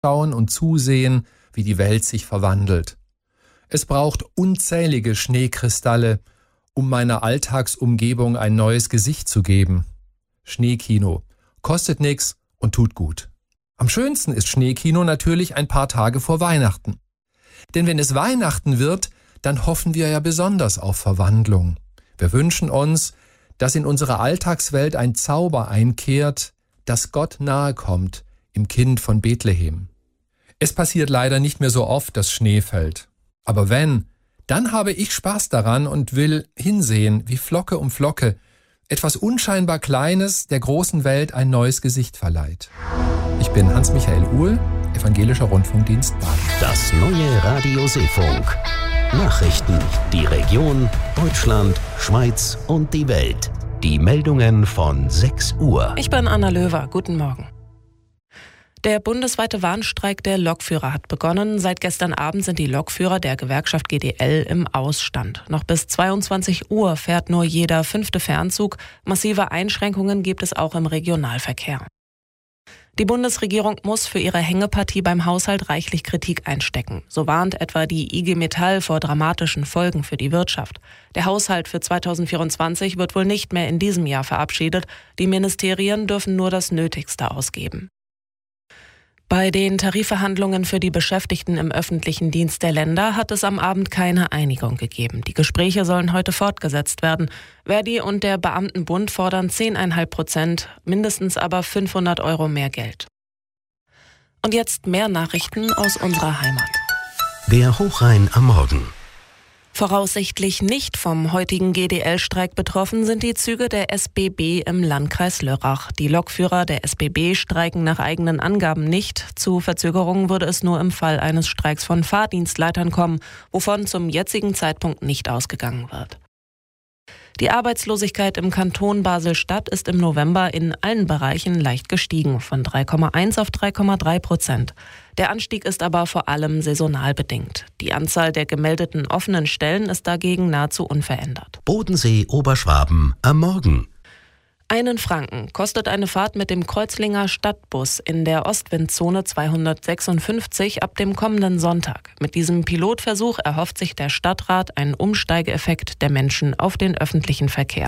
schauen und zusehen, wie die Welt sich verwandelt. Es braucht unzählige Schneekristalle, um meiner Alltagsumgebung ein neues Gesicht zu geben. Schneekino. Kostet nix und tut gut. Am schönsten ist Schneekino natürlich ein paar Tage vor Weihnachten. Denn wenn es Weihnachten wird, dann hoffen wir ja besonders auf Verwandlung. Wir wünschen uns, dass in unsere Alltagswelt ein Zauber einkehrt, dass Gott nahe kommt im Kind von Bethlehem. Es passiert leider nicht mehr so oft, dass Schnee fällt. Aber wenn, dann habe ich Spaß daran und will hinsehen, wie Flocke um Flocke etwas unscheinbar Kleines der großen Welt ein neues Gesicht verleiht. Ich bin Hans-Michael Uhl, Evangelischer Rundfunkdienst Baden. Das neue Radio Seefunk. Nachrichten, die Region, Deutschland, Schweiz und die Welt. Die Meldungen von 6 Uhr. Ich bin Anna Löwer. Guten Morgen. Der bundesweite Warnstreik der Lokführer hat begonnen. Seit gestern Abend sind die Lokführer der Gewerkschaft GDL im Ausstand. Noch bis 22 Uhr fährt nur jeder 5. Fernzug. Massive Einschränkungen gibt es auch im Regionalverkehr. Die Bundesregierung muss für ihre Hängepartie beim Haushalt reichlich Kritik einstecken. So warnt etwa die IG Metall vor dramatischen Folgen für die Wirtschaft. Der Haushalt für 2024 wird wohl nicht mehr in diesem Jahr verabschiedet. Die Ministerien dürfen nur das Nötigste ausgeben. Bei den Tarifverhandlungen für die Beschäftigten im öffentlichen Dienst der Länder hat es am Abend keine Einigung gegeben. Die Gespräche sollen heute fortgesetzt werden. Verdi und der Beamtenbund fordern 10,5%, mindestens aber 500 € mehr Geld. Und jetzt mehr Nachrichten aus unserer Heimat. Der Hochrhein am Morgen. Voraussichtlich nicht vom heutigen GDL-Streik betroffen sind die Züge der SBB im Landkreis Lörrach. Die Lokführer der SBB streiken nach eigenen Angaben nicht. Zu Verzögerungen würde es nur im Fall eines Streiks von Fahrdienstleitern kommen, wovon zum jetzigen Zeitpunkt nicht ausgegangen wird. Die Arbeitslosigkeit im Kanton Basel-Stadt ist im November in allen Bereichen leicht gestiegen, von 3,1 auf 3,3%. Der Anstieg ist aber vor allem saisonal bedingt. Die Anzahl der gemeldeten offenen Stellen ist dagegen nahezu unverändert. Bodensee, Oberschwaben am Morgen. 1 Franken kostet eine Fahrt mit dem Kreuzlinger Stadtbus in der Ostwindzone 256 ab dem kommenden Sonntag. Mit diesem Pilotversuch erhofft sich der Stadtrat einen Umsteigeeffekt der Menschen auf den öffentlichen Verkehr.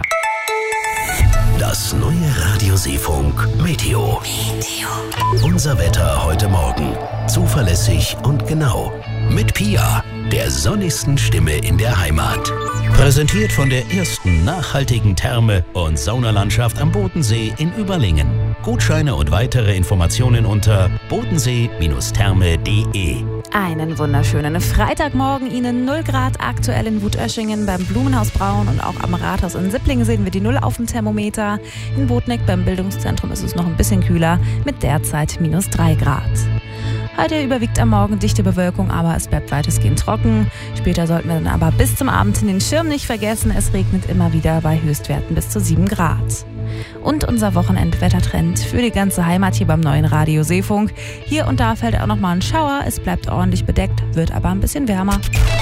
Das neue Radio Seefunk Meteo. Unser Wetter heute Morgen. Zuverlässig und genau. Mit Pia, der sonnigsten Stimme in der Heimat. Präsentiert von der ersten nachhaltigen Therme- und Saunalandschaft am Bodensee in Überlingen. Gutscheine und weitere Informationen unter bodensee-therme.de. Einen wunderschönen Freitagmorgen Ihnen. 0 Grad aktuell in Wutöschingen beim Blumenhaus Braun und auch am Rathaus in Sipplingen sehen wir die 0 auf dem Thermometer. In Botneck beim Bildungszentrum ist es noch ein bisschen kühler mit derzeit -3 Grad. Heute überwiegt am Morgen dichte Bewölkung, aber es bleibt weitestgehend trocken. Später sollten wir dann aber bis zum Abend hin den Schirm nicht vergessen. Es regnet immer wieder bei Höchstwerten bis zu 7 Grad. Und unser Wochenendwettertrend für die ganze Heimat hier beim neuen Radio Seefunk. Hier und da fällt auch nochmal ein Schauer. Es bleibt ordentlich bedeckt, wird aber ein bisschen wärmer.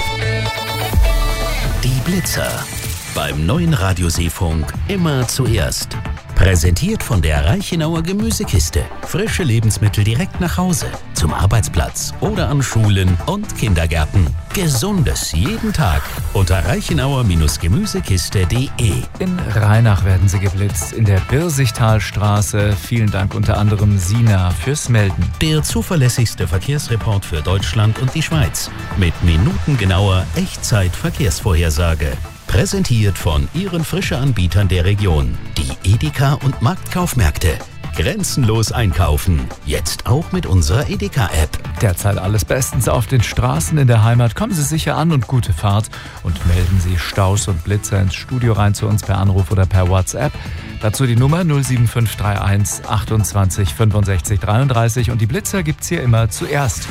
Die Blitzer. Beim neuen Radio Seefunk immer zuerst. Präsentiert von der Reichenauer Gemüsekiste. Frische Lebensmittel direkt nach Hause, zum Arbeitsplatz oder an Schulen und Kindergärten. Gesundes jeden Tag unter reichenauer-gemüsekiste.de. In Rheinach werden sie geblitzt, in der Birsigtalstraße. Vielen Dank unter anderem Sina fürs Melden. Der zuverlässigste Verkehrsreport für Deutschland und die Schweiz. Mit minutengenauer Echtzeit-Verkehrsvorhersage. Präsentiert von Ihren Frische-Anbietern der Region. Die Edeka und Marktkaufmärkte. Grenzenlos einkaufen. Jetzt auch mit unserer Edeka-App. Derzeit alles bestens auf den Straßen in der Heimat. Kommen Sie sicher an und gute Fahrt. Und melden Sie Staus und Blitzer ins Studio rein zu uns per Anruf oder per WhatsApp. Dazu die Nummer 07531 28 65 33. Und die Blitzer gibt's hier immer zuerst.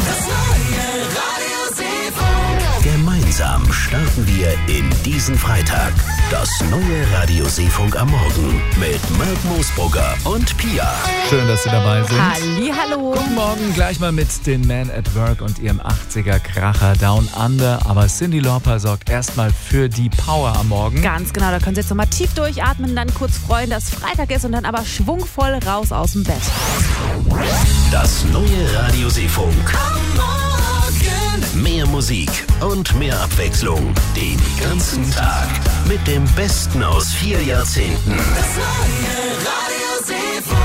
Gemeinsam starten wir in diesen Freitag. Das neue Radio Seefunk am Morgen mit Marc Moosbrugger und Pia. Schön, dass Sie dabei sind. Hallihallo. Guten Morgen, gleich mal mit den Men at Work und ihrem 80er-Kracher Down Under. Aber Cyndi Lauper sorgt erstmal für die Power am Morgen. Ganz genau, da können Sie jetzt nochmal tief durchatmen, dann kurz freuen, dass Freitag ist und dann aber schwungvoll raus aus dem Bett. Das neue Radio Seefunk. Mehr Musik und mehr Abwechslung. Den ganzen Tag. Mit dem Besten aus 4 Jahrzehnten. Das neue Radio Seefunk.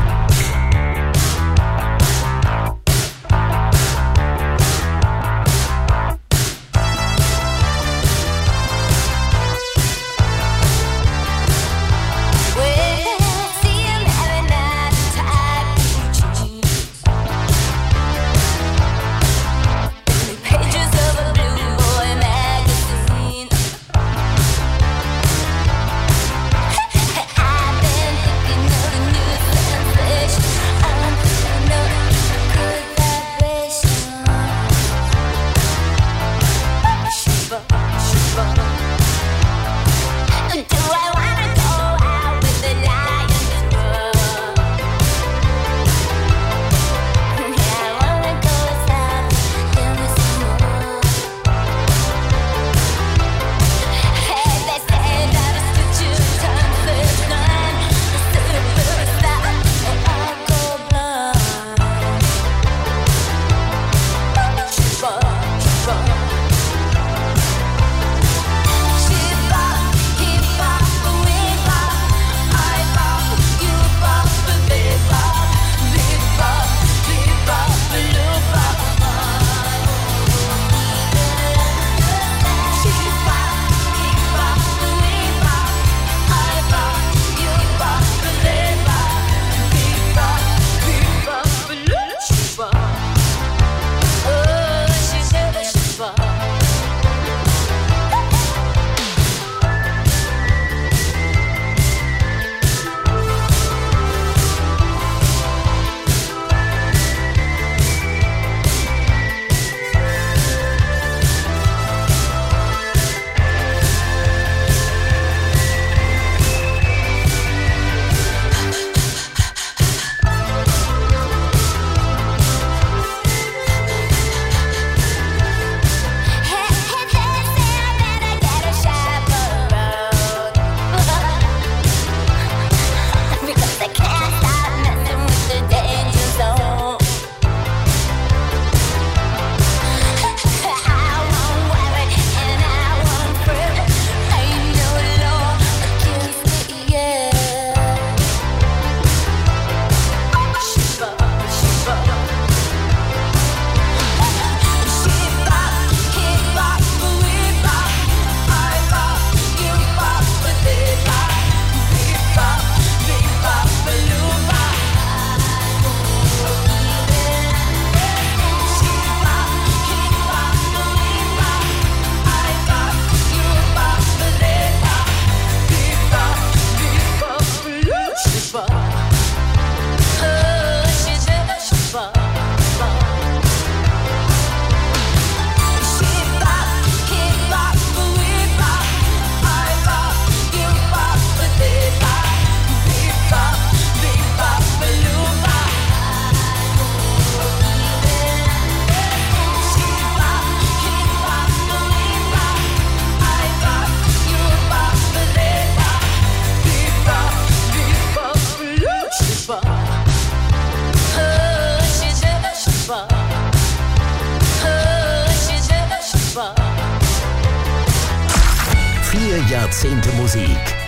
Jahrzehnte Musik.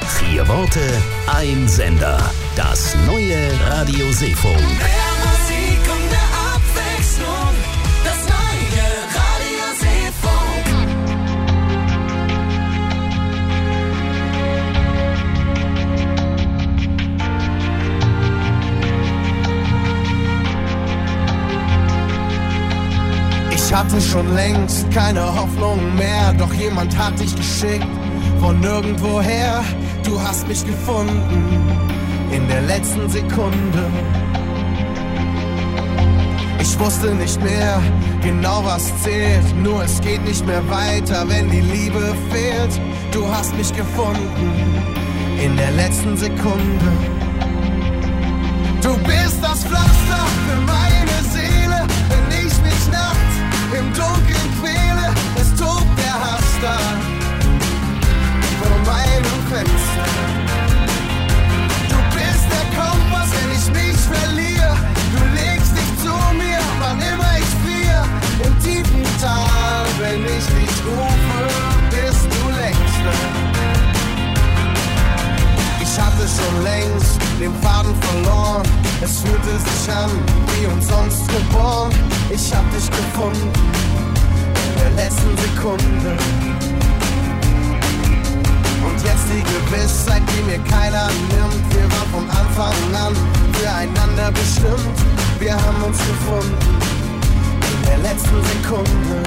4 Worte, ein Sender. Das neue Radio Seefunk. Mehr Musik und mehr Abwechslung. Das neue Radio Seefunk. Ich hatte schon längst keine Hoffnung mehr, doch jemand hat dich geschickt. Von nirgendwoher, du hast mich gefunden, in der letzten Sekunde. Ich wusste nicht mehr genau, was zählt, nur es geht nicht mehr weiter, wenn die Liebe fehlt. Du hast mich gefunden, in der letzten Sekunde. Du bist das Pflaster für meine Seele, wenn ich mich nachts im Dunkeln quäle, es tobt der Hass da vor meinem Fenster. Du bist der Kompass, wenn ich mich verliere. Du legst dich schon längst den Faden verloren. Es fühlte sich an wie umsonst geboren. Ich hab dich gefunden in der letzten Sekunde. Und jetzt die Gewissheit, die mir keiner nimmt. Wir waren von Anfang an füreinander bestimmt. Wir haben uns gefunden in der letzten Sekunde.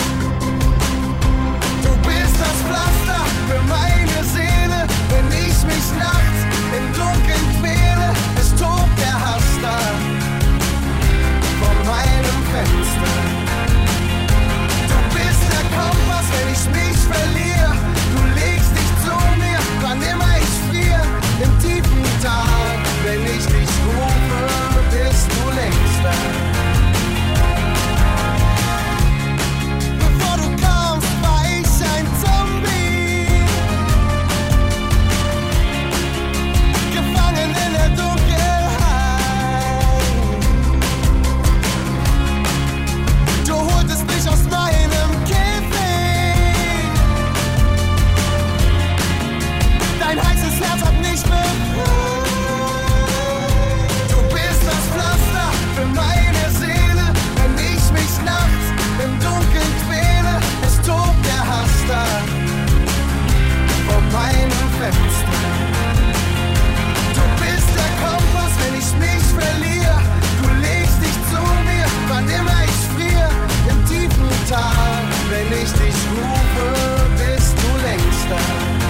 Du bist das Pflaster für meine Seele, wenn ich mich nachts im Dunkeln quäle. Es tobt der Hass da vor meinem Fenster. Du bist der Kompass, wenn ich mich verliere. Du legst dich zu mir, wann immer ich friere. Im tiefen Tal, wenn ich dich rufe, bist du längst da. Bevor du kamst, war ich ein Zombie, gefangen in der Dunkelheit. Du holtest mich aus meinem Käfig. Dein heißes Herz hat nicht befreit. Du bist das Pflaster für meine Seele, wenn ich mich nachts im Dunkeln quäle. Es tobt der Hass da vor meinem Fenster. Du bist der Kompass, wenn ich mich verliere. Du legst dich zu mir, wann immer ich friere. Im tiefen Tal, wenn ich dich rufe, bist du längst da.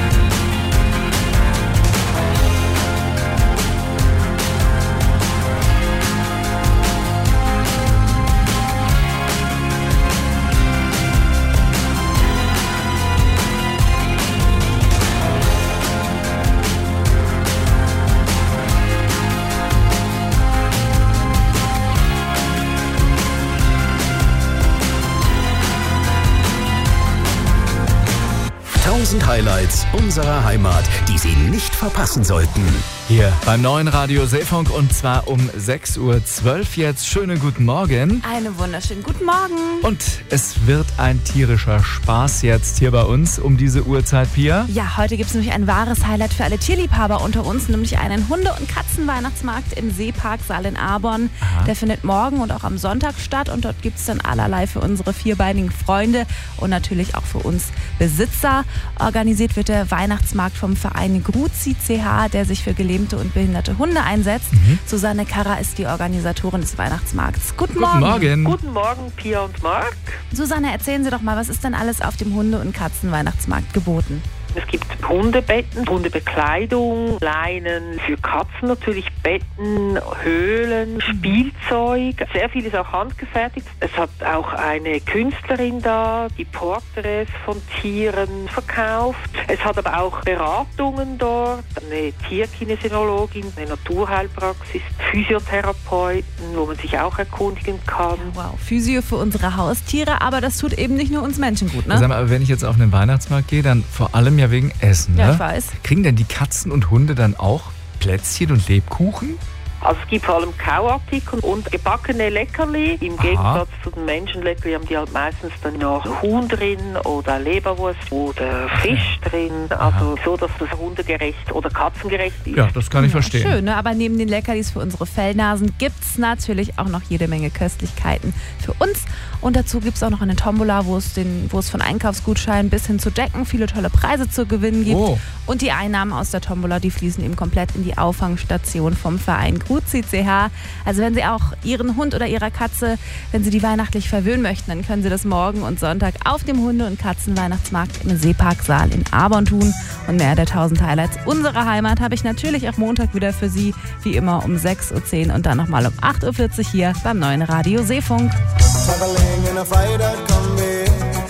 Highlights unserer Heimat, die Sie nicht verpassen sollten. Hier beim neuen Radio Seefunk und zwar um 6.12 Uhr jetzt. Schönen guten Morgen. Einen wunderschönen guten Morgen. Und es wird ein tierischer Spaß jetzt hier bei uns um diese Uhrzeit, Pia. Ja, heute gibt es nämlich ein wahres Highlight für alle Tierliebhaber unter uns, nämlich einen Hunde- und Katzenweihnachtsmarkt im Seeparksaal in Arbon. Aha. Der findet morgen und auch am Sonntag statt und dort gibt es dann allerlei für unsere vierbeinigen Freunde und natürlich auch für uns Besitzer. Organisiert wird der Weihnachtsmarkt vom Verein Gruzi CH, der sich für gelähmte und behinderte Hunde einsetzt. Susanne Karrer ist die Organisatorin des Weihnachtsmarkts. Guten Morgen. Guten Morgen. Guten Morgen, Pia und Marc. Susanne, erzählen Sie doch mal, was ist denn alles auf dem Hunde- und Katzenweihnachtsmarkt geboten? Es gibt Hundebetten, Hundebekleidung, Leinen für Katzen natürlich, Betten, Höhlen, Spielzeug. Sehr viel ist auch handgefertigt. Es hat auch eine Künstlerin da, die Porträts von Tieren verkauft. Es hat aber auch Beratungen dort, eine Tierkinesiologin, eine Naturheilpraxis, Physiotherapeuten, wo man sich auch erkundigen kann. Wow, Physio für unsere Haustiere, aber das tut eben nicht nur uns Menschen gut, ne? Sag mal, aber wenn ich jetzt auf einen Weihnachtsmarkt gehe, dann vor allem ja wegen Essen, ne? Ja, ich weiß. Kriegen denn die Katzen und Hunde dann auch Plätzchen und Lebkuchen? Also es gibt vor allem Kauartikel und gebackene Leckerli. Im Gegensatz zu den Menschenleckerli haben die halt meistens dann noch Huhn drin oder Leberwurst oder Fisch drin. Also so, dass das hundegerecht oder katzengerecht ist. Ja, das kann ich verstehen. Schön, ne? Aber neben den Leckerlis für unsere Fellnasen gibt es natürlich auch noch jede Menge Köstlichkeiten für uns. Und dazu gibt es auch noch eine Tombola, wo es von Einkaufsgutscheinen bis hin zu Jacken viele tolle Preise zu gewinnen gibt. Oh. Und die Einnahmen aus der Tombola, die fließen eben komplett in die Auffangstation vom Verein Gruzi CH. Also wenn Sie auch Ihren Hund oder Ihrer Katze, wenn Sie die weihnachtlich verwöhnen möchten, dann können Sie das morgen und Sonntag auf dem Hunde- und Katzenweihnachtsmarkt im Seeparksaal in Arbon tun. Und mehr der 1000 Highlights unserer Heimat habe ich natürlich auch Montag wieder für Sie, wie immer um 6.10 Uhr und dann nochmal um 8.40 Uhr hier beim neuen Radio Seefunk. Traveling in a freighter combi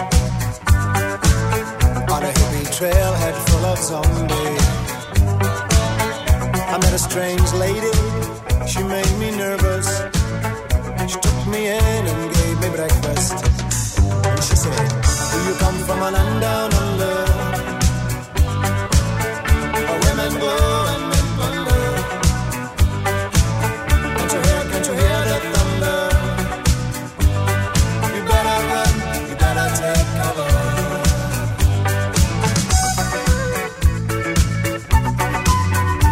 on a hippie trailhead full of zombies. I met a strange lady, she made me nervous. She took me in and gave me breakfast.